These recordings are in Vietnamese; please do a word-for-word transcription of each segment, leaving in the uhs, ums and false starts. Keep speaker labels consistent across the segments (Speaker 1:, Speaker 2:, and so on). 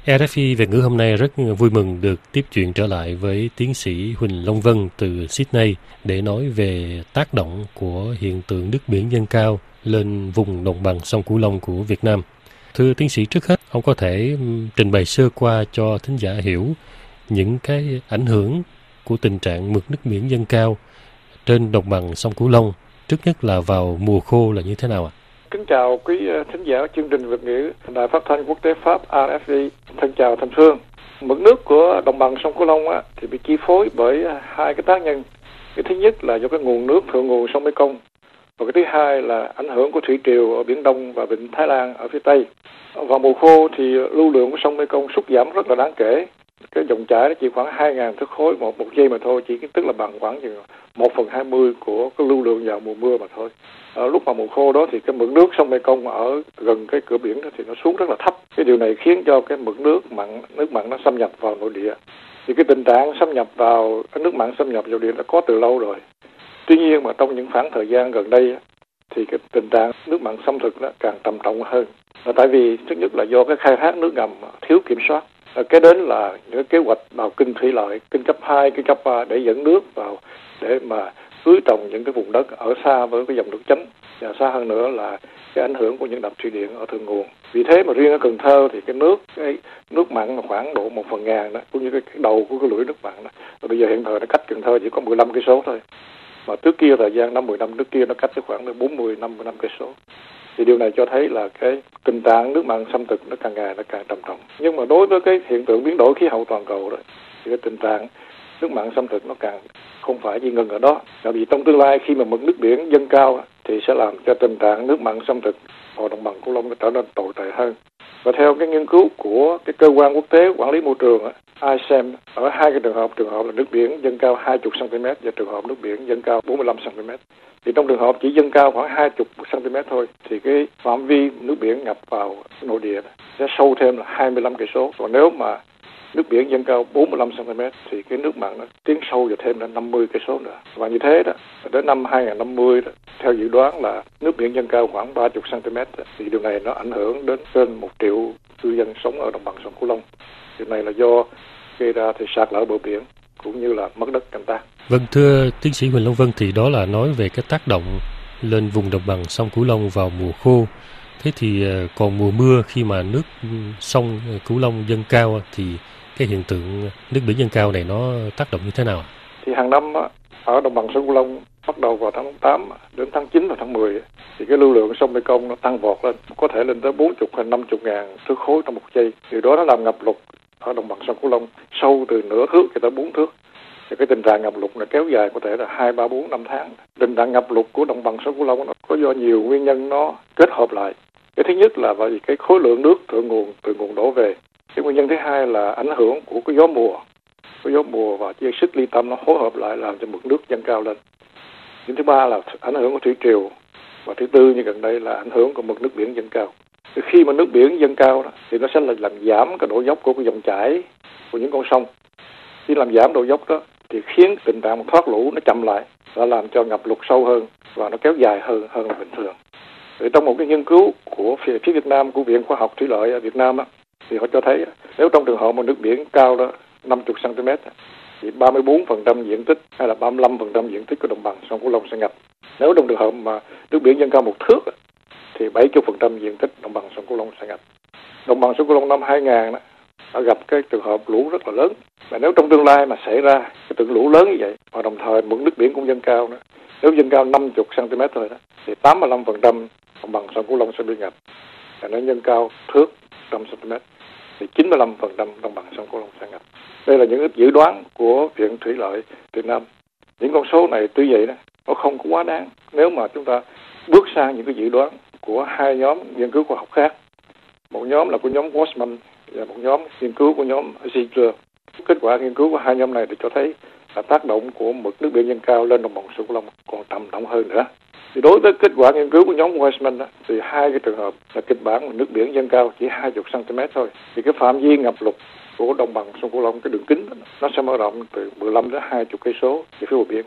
Speaker 1: rờ ép i Việt ngữ hôm nay rất vui mừng được tiếp chuyện trở lại với tiến sĩ Huỳnh Long Vân từ Sydney để nói về tác động của hiện tượng nước biển dâng cao lên vùng đồng bằng sông Cửu Long của Việt Nam. Thưa tiến sĩ, trước hết, ông có thể trình bày sơ qua cho thính giả hiểu những cái ảnh hưởng của tình trạng mực nước biển dâng cao trên đồng bằng sông Cửu Long, trước nhất là vào mùa khô là như thế nào ạ?
Speaker 2: Kính chào quý thính giả chương trình Việt ngữ Đài Phát thanh Quốc tế Pháp rờ ép i. Thân chào Thành Phương. Mực nước của đồng bằng sông Cửu Long á, thì bị chi phối bởi hai cái tác nhân. Cái thứ nhất là do cái nguồn nước thượng nguồn sông Mekong, và cái thứ hai là ảnh hưởng của thủy triều ở Biển Đông và Vịnh Thái Lan ở phía Tây. Vào mùa khô thì lưu lượng của sông Mekong sút giảm rất là đáng kể. Cái dòng chảy nó chỉ khoảng hai nghìn thước khối một một giây mà thôi, chỉ tức là bằng khoảng chừng một phần hai mươi của cái lưu lượng vào mùa mưa mà thôi. Ở lúc mà mùa khô đó thì cái mực nước sông Mekong ở gần cái cửa biển đó thì nó xuống rất là thấp. Cái điều này khiến cho cái mực nước mặn nước mặn nó xâm nhập vào nội địa. Thì cái tình trạng xâm nhập vào cái nước mặn xâm nhập vào địa đã có từ lâu rồi. Tuy nhiên mà trong những khoảng thời gian gần đây thì cái tình trạng nước mặn xâm thực nó càng trầm trọng hơn. Là tại vì thứ nhất là do cái khai thác nước ngầm thiếu kiểm soát. Cái đến là những kế hoạch đào kênh thủy lợi, kênh cấp hai, kênh cấp ba để dẫn nước vào để mà tưới trồng những cái vùng đất ở xa với cái dòng nước chánh, và xa hơn nữa là cái ảnh hưởng của những đập thủy điện ở thượng nguồn. Vì thế mà riêng ở Cần Thơ thì cái nước cái nước mặn khoảng độ một phần ngàn đó, cũng như cái, cái đầu của cái lưỡi nước mặn đó. Và bây giờ hiện thời nó cách Cần Thơ chỉ có mười lăm cây số thôi. Mà trước kia thời gian năm mười năm trước kia nó cách tới khoảng bốn mươi năm mươi năm cây số. Thì điều này cho thấy là cái tình trạng nước mặn xâm thực nó càng ngày nó càng trầm trọng. Nhưng mà đối với cái hiện tượng biến đổi khí hậu toàn cầu đó thì cái tình trạng nước mặn xâm thực nó càng không phải chỉ ngừng ở đó. Tại vì trong tương lai khi mà mực nước biển dâng cao thì sẽ làm cho tình trạng nước mặn xâm thực vào đồng bằng Cửu Long nó trở nên tồi tệ hơn. Và theo cái nghiên cứu của cái cơ quan quốc tế quản lý môi trường i xê e em, ở hai cái trường hợp, trường hợp là nước biển dâng cao hai mươi xăng-ti-mét và trường hợp nước biển dâng cao bốn mươi lăm xăng-ti-mét. Thì trong trường hợp chỉ dâng cao khoảng hai mươi xăng-ti-mét thôi thì cái phạm vi nước biển ngập vào nội địa sẽ sâu thêm là hai mươi lăm cây số. Còn nếu mà nước biển dâng cao bốn mươi lăm xăng-ti-mét thì cái nước mặn nó tiến sâu vào thêm là năm mươi cây số nữa. Và như thế đó, đến năm hai nghìn năm mươi đó, theo dự đoán là nước biển dâng cao khoảng ba mươi xăng-ti-mét thì điều này nó ảnh hưởng đến trên một triệu cư dân sống ở đồng bằng sông Cửu Long. Điều này là do gây ra thì sạt lở bờ biển cũng như là mất đất canh tác.
Speaker 1: Vâng, thưa tiến sĩ Huỳnh Long Vân, thì đó là nói về cái tác động lên vùng đồng bằng sông Cửu Long vào mùa khô. Thế thì còn mùa mưa khi mà nước sông Cửu Long dâng cao thì cái hiện tượng nước biển dâng cao này nó tác động như thế nào?
Speaker 2: Thì hàng năm ở đồng bằng sông Cửu Long bắt đầu vào tháng tám đến tháng chín và tháng mười thì cái lưu lượng sông Mekong nó tăng vọt lên, có thể lên tới bốn mươi hay năm mươi ngàn thước khối trong một giây. Điều đó nó làm ngập lụt ở đồng bằng sông Cửu Long sâu từ nửa thước cho tới bốn thước. Thì cái tình trạng ngập lụt này kéo dài có thể là hai, ba, bốn, năm tháng. Tình trạng ngập lụt của đồng bằng sông Cửu Long nó có do nhiều nguyên nhân nó kết hợp lại. Cái thứ nhất là bởi vì cái khối lượng nước thượng nguồn từ nguồn đổ về. Cái nguyên nhân thứ hai là ảnh hưởng của cái gió mùa. Cái gió mùa và dây xích ly tâm nó phối hợp lại làm cho mực nước dâng cao lên. Cái thứ ba là ảnh hưởng của thủy triều. Và thứ tư như gần đây là ảnh hưởng của mực nước biển dâng cao. Thì khi mà nước biển dâng cao đó, thì nó sẽ là làm giảm cái độ dốc của cái dòng chảy của những con sông. Khi làm giảm độ dốc đó thì khiến tình trạng thoát lũ nó chậm lại và làm cho ngập lụt sâu hơn và nó kéo dài hơn hơn là bình thường. Thì trong một cái nghiên cứu của phía, phía Việt Nam của Viện Khoa học Thủy lợi ở Việt Nam á, thì họ cho thấy nếu trong trường hợp mà nước biển cao đó năm mươi xăng-ti-mét thì ba mươi bốn phần trăm diện tích hay là ba mươi lăm phần trăm diện tích của đồng bằng sông Cửu Long sẽ ngập. Nếu trong trường hợp mà nước biển dâng cao một thước thì bảy mươi phần trăm diện tích đồng bằng sông Cửu Long sẽ ngập. Đồng bằng sông Cửu Long năm hai nghìn đó, đã gặp cái trường hợp lũ rất là lớn. Và nếu trong tương lai mà xảy ra cái trận lũ lớn như vậy và đồng thời mực nước biển cũng dâng cao nữa, nếu dâng cao năm mươi xăng-ti-mét thôi đó thì tám mươi lăm phần trăm đồng bằng sông Cửu Long sẽ bị ngập. Và nếu dâng cao thước một trăm xăng-ti-mét thì chín mươi lăm phần trăm đồng bằng sông Cửu Long sẽ ngập. Đây là những dự đoán của Viện Thủy lợi Việt Nam. Những con số này tuy vậy đó, nó không có quá đáng nếu mà chúng ta bước sang những cái dự đoán của hai nhóm nghiên cứu khoa học khác. Một nhóm là của nhóm Washman và một nhóm nghiên cứu của nhóm Ziegler. Kết quả nghiên cứu của hai nhóm này thì cho thấy là tác động của mực nước biển dâng cao lên đồng bằng sông Cửu Long còn trầm trọng hơn nữa. Thì đối với kết quả nghiên cứu của nhóm Washman đó, thì hai cái trường hợp là kịch bản nước biển dâng cao chỉ hai mươi xăng-ti-mét thôi, thì cái phạm vi ngập lụt của đồng bằng sông Cửu Long, cái đường kính đó, nó sẽ mở rộng từ mười lăm đến hai mươi cây số về phía bờ biển.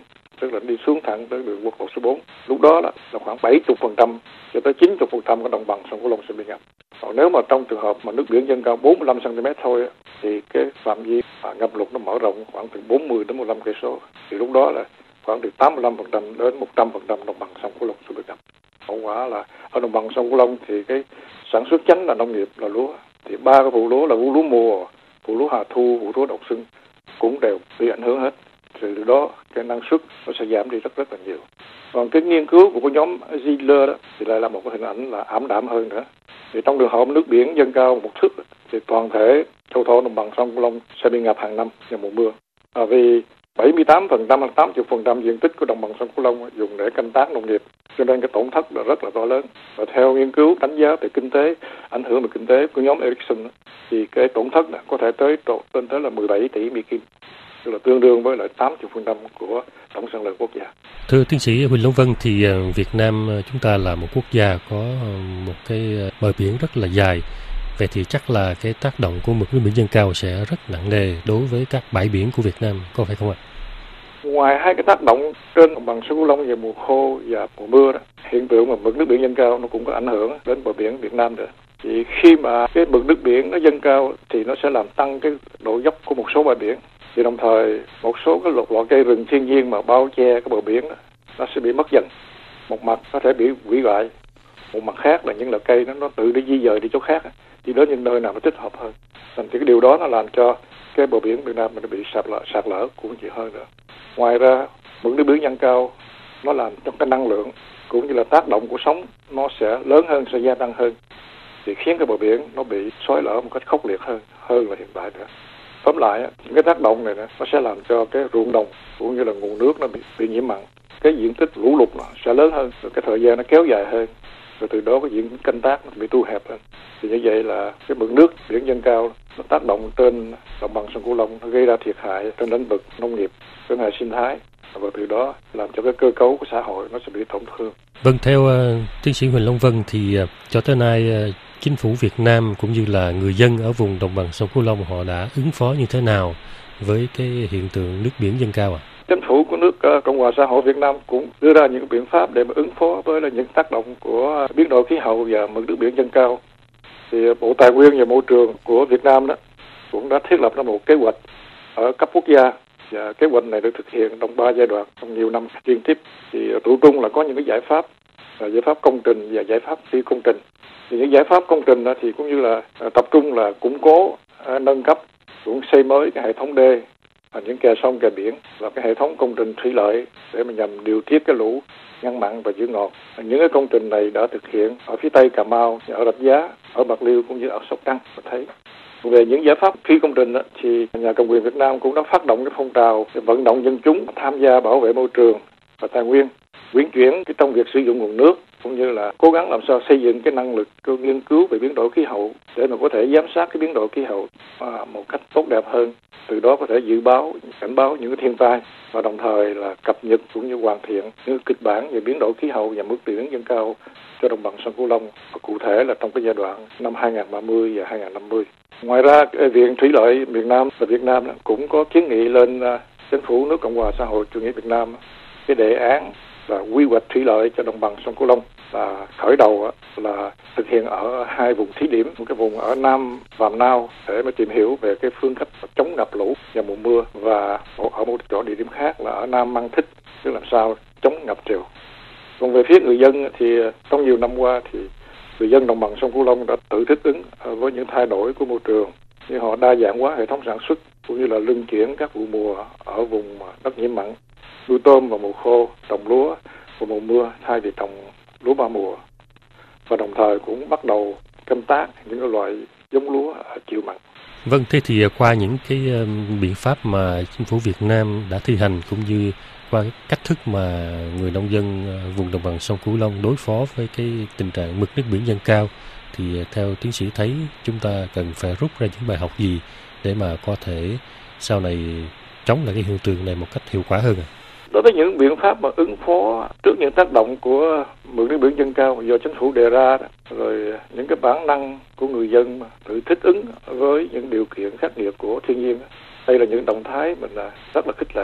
Speaker 2: tức là đi xuống thẳng tới đường quốc lộ số bốn. Lúc đó là, là khoảng bảy mươi phần trăm cho tới chín mươi phần trăm của đồng bằng sông Cửu Long sẽ bị ngập. Còn nếu mà trong trường hợp mà nước biển dâng cao bốn mươi lăm xăng ti mét thôi thì cái phạm vi ngập lụt nó mở rộng khoảng từ bốn mươi đến mười lăm cây số. Thì lúc đó là khoảng từ tám mươi lăm phần trăm đến một trăm phần trăm đồng bằng sông Cửu Long sẽ bị ngập. Hậu quả là ở đồng bằng sông Cửu Long thì cái sản xuất chính là nông nghiệp là lúa. Thì ba cái vụ lúa là vụ lúa mùa, vụ lúa hạ thu, vụ lúa đông xuân cũng đều bị ảnh hưởng hết. Thì từ đó cái năng suất nó sẽ giảm đi rất rất là nhiều. Còn cái nghiên cứu của cái nhóm Ziller đó thì lại là một cái hình ảnh là ảm đạm hơn nữa. Thì trong trường hợp nước biển dâng cao một thước thì toàn thể châu thổ đồng bằng sông Cửu Long sẽ bị ngập hàng năm vào mùa mưa. À, vì bảy mươi tám phần trăm hoặc tám mươi phần trăm diện tích của đồng bằng sông Cửu Long dùng để canh tác nông nghiệp, cho nên cái tổn thất là rất là to lớn. Và theo nghiên cứu đánh giá về kinh tế, ảnh hưởng về kinh tế của nhóm Ericsson thì cái tổn thất này có thể tới lên tới là mười bảy tỷ Mỹ Kim, tức là tương đương với lại tám mươi phần trăm của tổng sản lượng quốc gia.
Speaker 1: Thưa tiến sĩ Huỳnh Long Vân, thì Việt Nam chúng ta là một quốc gia có một cái bờ biển rất là dài. Vậy thì chắc là cái tác động của mực nước biển dâng cao sẽ rất nặng nề đối với các bãi biển của Việt Nam, có phải không ạ?
Speaker 2: Ngoài hai cái tác động trên đồng bằng sông Cửu Long về mùa khô và mùa mưa đó, hiện tượng mà mực nước biển dâng cao nó cũng có ảnh hưởng đến bờ biển Việt Nam nữa. Thì khi mà cái mực nước biển nó dâng cao thì nó sẽ làm tăng cái độ dốc của một số bãi biển. Thì đồng thời một số cái loại cây rừng thiên nhiên mà bao che cái bờ biển đó, nó sẽ bị mất dần. Một mặt có thể bị hủy hoại, một mặt khác là những loại cây nó, nó tự đi di dời đi chỗ khác, đi đến những nơi nào nó thích hợp hơn. Thành thì cái điều đó nó làm cho cái bờ biển Việt Nam nó bị sạt lở, sạt lở cũng nhiều hơn nữa. Ngoài ra mực nước biển dâng cao nó làm cho cái năng lượng cũng như là tác động của sóng nó sẽ lớn hơn, sẽ gia tăng hơn, thì khiến cái bờ biển nó bị xói lở một cách khốc liệt hơn hơn là hiện tại nữa. Tóm lại những cái tác động này nó sẽ làm cho cái ruộng đồng cũng như là nguồn nước nó bị, bị nhiễm mặn, cái diện tích lũ lụt nó sẽ lớn hơn, rồi cái thời gian nó kéo dài hơn, rồi từ đó cái diện canh tác nó bị thu hẹp hơn. Thì như vậy là cái mực nước biển dâng cao nó tác động trên đồng bằng sông Cửu Long, nó gây ra thiệt hại trên lĩnh vực nông nghiệp, trên hệ sinh thái, và từ đó làm cho cái cơ cấu của xã hội nó sẽ bị tổn thương.
Speaker 1: Vâng, theo uh, tiến sĩ Huỳnh Long Vân thì uh, cho tới nay uh, chính phủ Việt Nam cũng như là người dân ở vùng đồng bằng sông Cửu Long họ đã ứng phó như thế nào với cái hiện tượng nước biển dâng cao ạ? À?
Speaker 2: Chính phủ của nước uh, Cộng hòa xã hội Việt Nam cũng đưa ra những biện pháp để mà ứng phó với là những tác động của biến đổi khí hậu và mực nước biển dâng cao. Thì Bộ Tài nguyên và Môi trường của Việt Nam đó cũng đã thiết lập ra một kế hoạch ở cấp quốc gia, và kế hoạch này được thực hiện trong ba giai đoạn trong nhiều năm liên tiếp. Thì tụ trung là có những cái giải pháp, là giải pháp công trình và giải pháp phi công trình. Thì những giải pháp công trình đó thì cũng như là tập trung là củng cố, nâng cấp, cũng xây mới cái hệ thống đê, những kè sông kè biển và cái hệ thống công trình thủy lợi để mà nhằm điều tiết cái lũ, ngăn mặn và giữ ngọt. Những cái công trình này đã thực hiện ở phía Tây Cà Mau, ở Rạch Giá, ở Bạc Liêu cũng như ở Sóc Trăng. Thấy về những giải pháp phi công trình đó, thì nhà cầm quyền Việt Nam cũng đã phát động cái phong trào vận động dân chúng tham gia bảo vệ môi trường và tài nguyên, quyển chuyển cái trong việc sử dụng nguồn nước, cũng như là cố gắng làm sao xây dựng cái năng lực nghiên cứu về biến đổi khí hậu để mà có thể giám sát cái biến đổi khí hậu à, một cách tốt đẹp hơn, từ đó có thể dự báo, cảnh báo những cái thiên tai, và đồng thời là cập nhật cũng như hoàn thiện những kịch bản về biến đổi khí hậu và mức biển dâng cao cho đồng bằng sông Cửu Long, và cụ thể là trong cái giai đoạn năm hai không ba mươi và hai không năm mươi. Ngoài ra, Viện Thủy lợi miền Nam và Việt Nam cũng có kiến nghị lên uh, chính phủ nước Cộng hòa xã hội chủ nghĩa Việt Nam cái đề án là quy hoạch thủy lợi cho đồng bằng sông Cửu Long, là khởi đầu uh, là thực hiện ở hai vùng thí điểm, một cái vùng ở Nam Vàm Nao để mà tìm hiểu về cái phương cách chống ngập lụt vào mùa mưa, và ở một chỗ địa điểm khác là ở Nam Mang Thích, tức làm sao chống ngập triều. Còn về phía người dân thì trong nhiều năm qua thì người dân đồng bằng sông Cửu Long đã tự thích ứng với những thay đổi của môi trường, như họ đa dạng hóa hệ thống sản xuất cũng như là luân chuyển các vụ mùa ở vùng đất nhiễm mặn, nuôi tôm vào mùa khô, trồng lúa vào mùa mưa thay vì trồng lúa ba mùa, và đồng thời cũng bắt đầu canh tác những loại giống lúa chịu mặn.
Speaker 1: Vâng, thế thì qua những cái biện pháp mà chính phủ Việt Nam đã thi hành, cũng như qua cái cách thức mà người nông dân vùng đồng bằng sông Cửu Long đối phó với cái tình trạng mực nước biển dâng cao, thì theo tiến sĩ thấy chúng ta cần phải rút ra những bài học gì để mà có thể sau này chống lại cái hiện tượng này một cách hiệu quả hơn?
Speaker 2: Đối với những biện pháp mà ứng phó trước những tác động của mực nước biển dâng cao do chính phủ đề ra, rồi những cái bản năng của người dân mà tự thích ứng với những điều kiện khắc nghiệt của thiên nhiên, đây là những động thái mình là rất là khích lệ.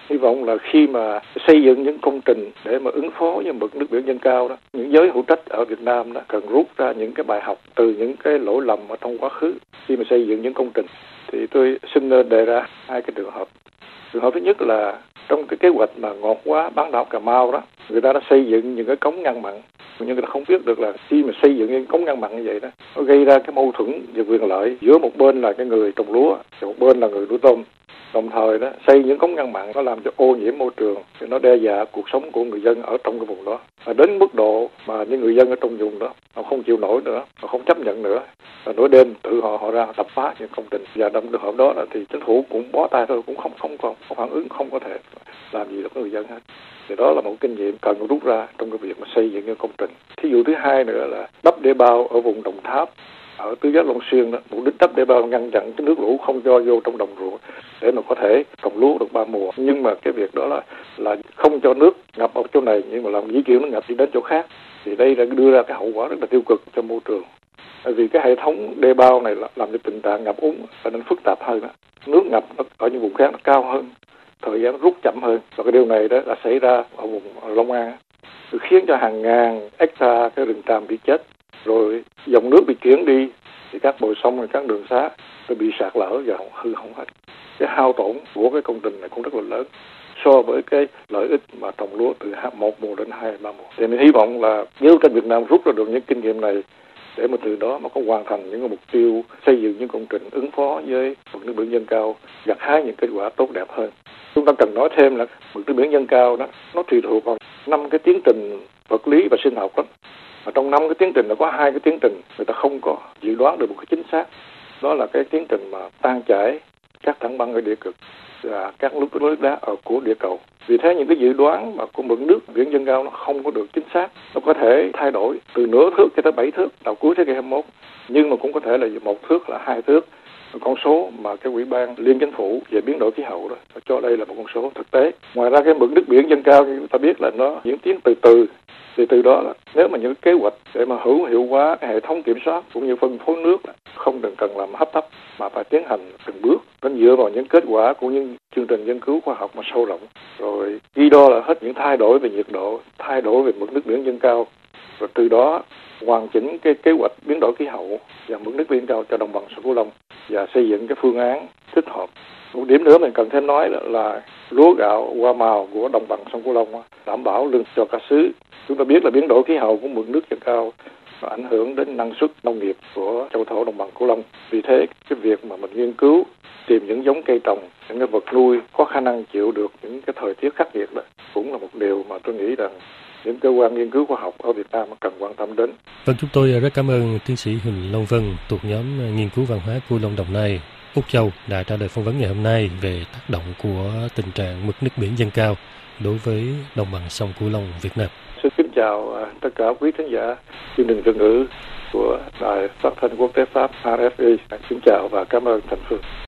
Speaker 2: Hy vọng là khi mà xây dựng những công trình để mà ứng phó với mực nước biển dâng cao đó, những giới hữu trách ở Việt Nam đó cần rút ra những cái bài học từ những cái lỗi lầm ở trong quá khứ khi mà xây dựng những công trình. Thì tôi xin đề ra hai cái trường hợp. Trường hợp thứ nhất là trong cái kế hoạch mà ngọt hóa bán đảo Cà Mau đó, người ta đã xây dựng những cái cống ngăn mặn, nhưng người ta không biết được là khi mà xây dựng những cống ngăn mặn như vậy đó, nó gây ra cái mâu thuẫn về quyền lợi giữa một bên là cái người trồng lúa và một bên là người nuôi tôm. Đồng thời đó, xây những cống ngăn mặn nó làm cho ô nhiễm môi trường, thì nó đe dọa cuộc sống của người dân ở trong cái vùng đó. Và đến mức độ mà những người dân ở trong vùng đó họ không chịu nổi nữa, họ không chấp nhận nữa, và nửa đêm tự họ họ ra đập phá những công trình. Và trong trường hợp đó là thì chính phủ cũng bó tay thôi, cũng không không còn không phản ứng, không có thể làm gì được với người dân hết. Thì đó là một kinh nghiệm cần rút ra trong cái việc mà xây dựng những công trình. Thí dụ thứ hai nữa là đắp đê bao ở vùng Đồng Tháp, ở tứ giác Long Xuyên đó, mục đích đắp đê bao ngăn chặn cái nước lũ không cho vô trong đồng ruộng để mà có thể trồng lúa được ba mùa. Nhưng mà cái việc đó là là không cho nước ngập ở chỗ này, nhưng mà làm dĩ kiểu nó ngập đi đến chỗ khác. Thì đây là đưa ra cái hậu quả rất là tiêu cực cho môi trường. Bởi vì cái hệ thống đê bao này làm cho tình trạng ngập úng trở nên phức tạp hơn đó. Nước ngập nó ở những vùng khác nó cao hơn, thời gian nó rút chậm hơn, và cái điều này đó đã xảy ra ở vùng Long An, khiến cho hàng ngàn hecta cái rừng tràm bị chết. Rồi dòng nước bị chuyển đi thì các bờ sông và các đường xá nó bị sạt lở và hư hỏng hết. Cái hao tổn của cái công trình này cũng rất là lớn so với cái lợi ích mà trồng lúa từ một mùa đến hai ba mùa. Thì mình hy vọng là nếu trên Việt Nam rút ra được những kinh nghiệm này để mà từ đó mà có hoàn thành những cái mục tiêu xây dựng những công trình ứng phó với mực nước biển dâng cao, gặt hái những kết quả tốt đẹp hơn. Chúng ta cần nói thêm là mực nước biển dâng cao đó nó tùy thuộc vào năm cái tiến trình vật lý và sinh học đó. Và trong năm cái tiến trình nó có hai cái tiến trình người ta không có dự đoán được một cái chính xác. Đó là cái tiến trình mà tan chảy các tảng băng ở địa cực và các lúc nước đá ở của địa cầu. Vì thế những cái dự đoán mà của mực nước biển dâng cao nó không có được chính xác, nó có thể thay đổi từ nửa thước cho tới bảy thước vào cuối thế kỷ hai mươi mốt, nhưng mà cũng có thể là một thước là hai thước. Con số mà cái Ủy ban Liên Chính phủ về biến đổi khí hậu đó cho đây là một con số thực tế. Ngoài ra cái mực nước biển dâng cao như ta biết là nó diễn tiến từ từ. Thì từ đó là nếu mà những kế hoạch để mà hữu hiệu hóa cái hệ thống kiểm soát cũng như phân phối nước không cần cần làm hấp tấp mà phải tiến hành từng bước, nó dựa vào những kết quả của những chương trình nghiên cứu khoa học mà sâu rộng, rồi ghi đo là hết những thay đổi về nhiệt độ, thay đổi về mực nước biển dâng cao, rồi từ đó hoàn chỉnh cái kế hoạch biến đổi khí hậu và mực nước biển cao cho đồng bằng sông Cửu Long và xây dựng cái phương án thích hợp. Một điểm nữa mình cần thêm nói là, là lúa gạo hoa màu của đồng bằng sông Cửu Long đảm bảo lương cho cả xứ. Chúng ta biết là biến đổi khí hậu của mực nước dâng cao nó ảnh hưởng đến năng suất nông nghiệp của châu thổ đồng bằng Cửu Long. Vì thế cái việc mà mình nghiên cứu tìm những giống cây trồng, những cái vật nuôi có khả năng chịu được những cái thời tiết khắc nghiệt đó cũng là một điều mà tôi nghĩ rằng những cơ quan nghiên cứu khoa học ở Việt Nam cần quan tâm đến.
Speaker 1: Vâng, chúng tôi rất cảm ơn tiến sĩ Huỳnh Long Vân thuộc nhóm nghiên cứu văn hóa Cửu Long Đồng Nai, Úc Châu đã trả lời phỏng vấn ngày hôm nay về tác động của tình trạng mực nước biển dâng cao đối với đồng bằng sông Cửu Long Việt Nam.
Speaker 2: Xin kính chào tất cả quý khán giả chương trình Việt ngữ của Đài Phát thanh Quốc tế Pháp rờ ép i. Xin chào và cảm ơn Thành Phương.